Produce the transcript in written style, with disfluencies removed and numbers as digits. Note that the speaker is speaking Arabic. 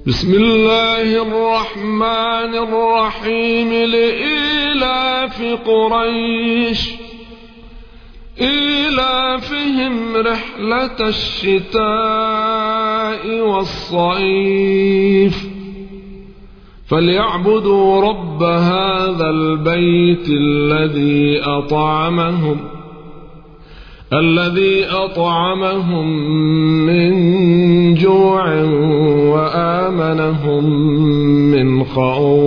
بسم الله الرحمن الرحيم. لإيلاف قريش إيلافهم رحلة الشتاء والصيف فليعبدوا رب هذا البيت الذي أطعمهم من جوع وآمنهم من خوف.